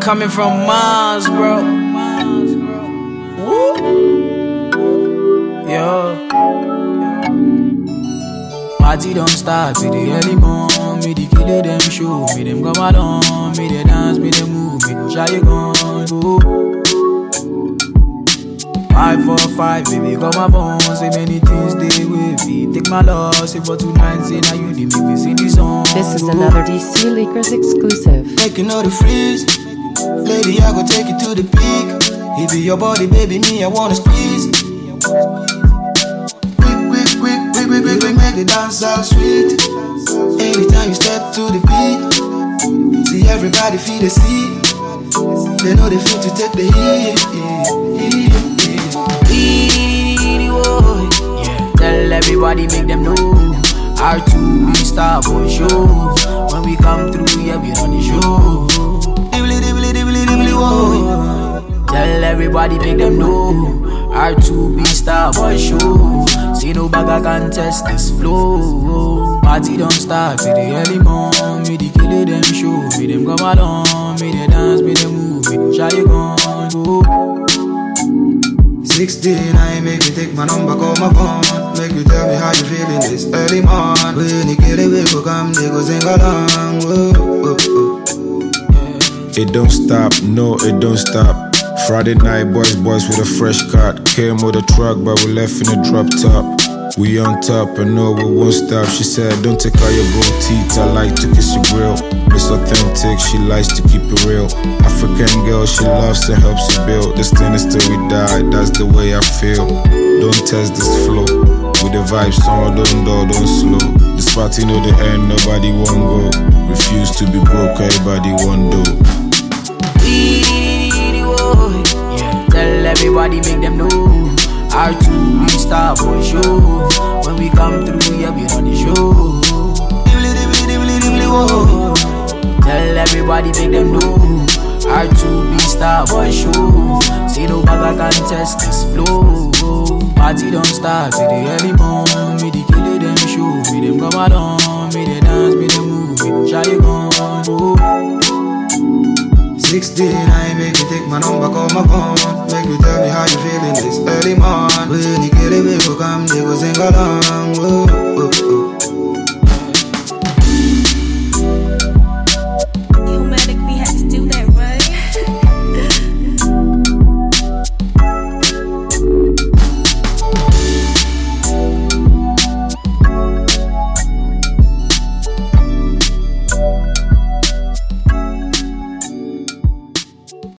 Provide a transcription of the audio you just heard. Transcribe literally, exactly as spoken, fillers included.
coming from Mars, bro. Woo. Yo. Party don't start with the early morn. Me the killer them show. Me them come along. Me they dance, me they move. Me go shy you gone. Go. Five, four, five, baby, got my phone. Say many things they with me. Take my loss, say but tonight, say now you the make me sing this song. This is another D C Leakers exclusive. Making all the freeze. Lady, I go take you to the peak. It be your body, baby, me, I wanna squeeze. Quick, quick, quick, quick, quick, quick, quick, make the dance all sweet. Anytime you step to the beat, see everybody feel the seat. They know they feel to take the heat. Yeah. Tell everybody, make them know. R two B Star Boy show. When we come through, yeah, we run the show. Tell everybody, make them know. R two B Star Boy show. See no bag, I can test this flow. Party don't start till the early morn. Me the killer them show. Me them come along. Me they dance, me they move. Me go shy you gone. Go. sixty-nine, make me take my number, call my phone. Make you tell me how you feeling this early morning. When you get away, go come, they go sing along. Whoa, whoa, whoa. It don't stop, no, it don't stop. Friday night, boys, boys with a fresh cut. Came with a truck, but we left in a drop top. We on top, and no, we won't stop. She said, don't take out your gold teeth, I like to kiss your grill. It's authentic, she likes to keep it real. African girl, she loves and helps you build. This thing is till we die, that's the way I feel. Don't test this flow. With the vibes on, don't do, don't slow. This party know the end, nobody won't go. Refuse to be broke, everybody won't do. Yeah. Tell everybody, make them know. R two B Star Boy show. When we come through, yeah, we run the show. Tell everybody, make them know. R two B Star Boy show. See no bag, I can test this flow. Party don't start till the early morn. Me the killer them show. Me them come along. Me they dance, me they move. Me go shy you gone. sixty-nine, make me take my number, call my phone. Make you tell me how you feeling this early morning. When you get away, go come, they go sing along. Whoa, whoa.